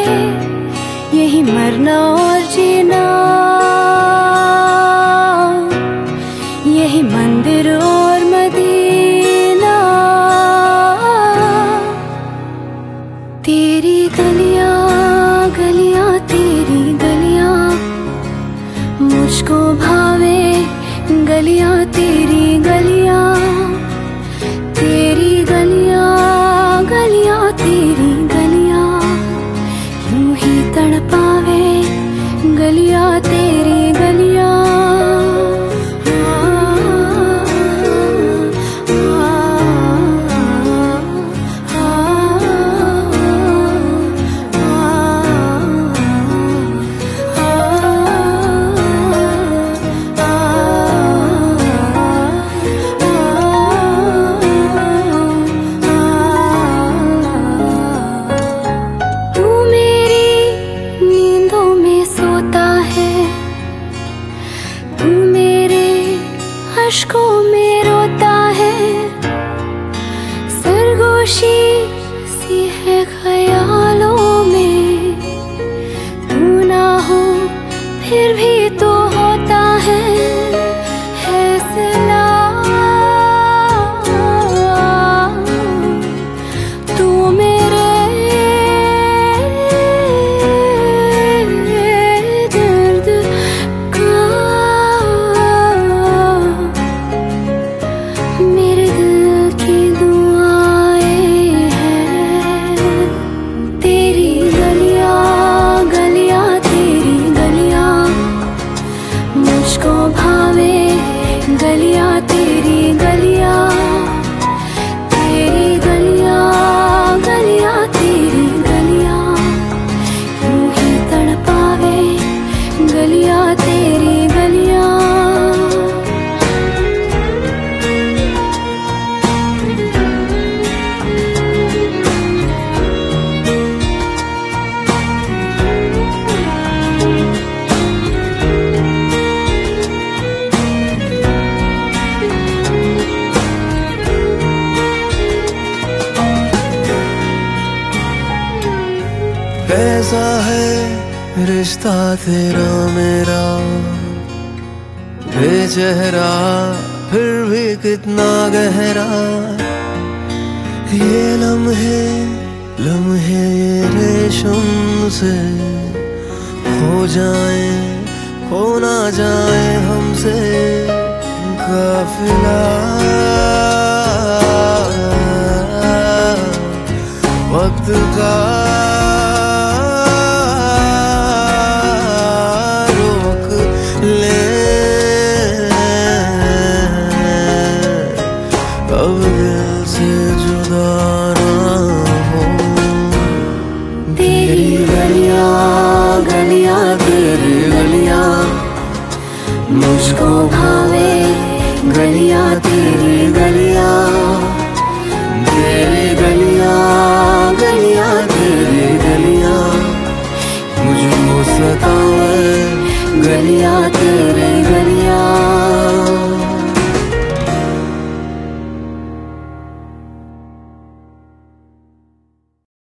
यही मरना और जीना, यही मंदिर और मदीना। तेरी गलियां गलियां तेरी गलियां मुझको भावे, गलियां तेरी गलियां, तेरी गलियां गलियां तेरी गलियां यूं ही तड़पावे, गलियां तेरी गलियां। अश्कों में रोता है, सरगोशी सी है ख्यालों में। तू ना हो फिर भी तो होता है फैसला। तू मेरे दर्द का, मेरे दिल की दुआएं हैं। तेरी गलियां गलियां तेरी गलियां मुझको भावे, गलियां तेरी गलियां, तेरी गलियां गलियां तेरी गलियां यूं ही तड़पावे, गलियां तेरी गलियां। कैसा है रिश्ता तेरा मेरा, बेचेहरा फिर भी कितना गहरा। ये लम्हे लम्हे ये रेशम से खो जाए, खो ना जाए हमसे काफिला। वक्त का अब दिल से जुदा ना हो। तेरी गलियां गलियां तेरी गलियां मुझको भावे, गलियां तेरी गलियां, तेरी गलियां गलियां तेरी गलियां मुझको सतावे, गलियां तेरी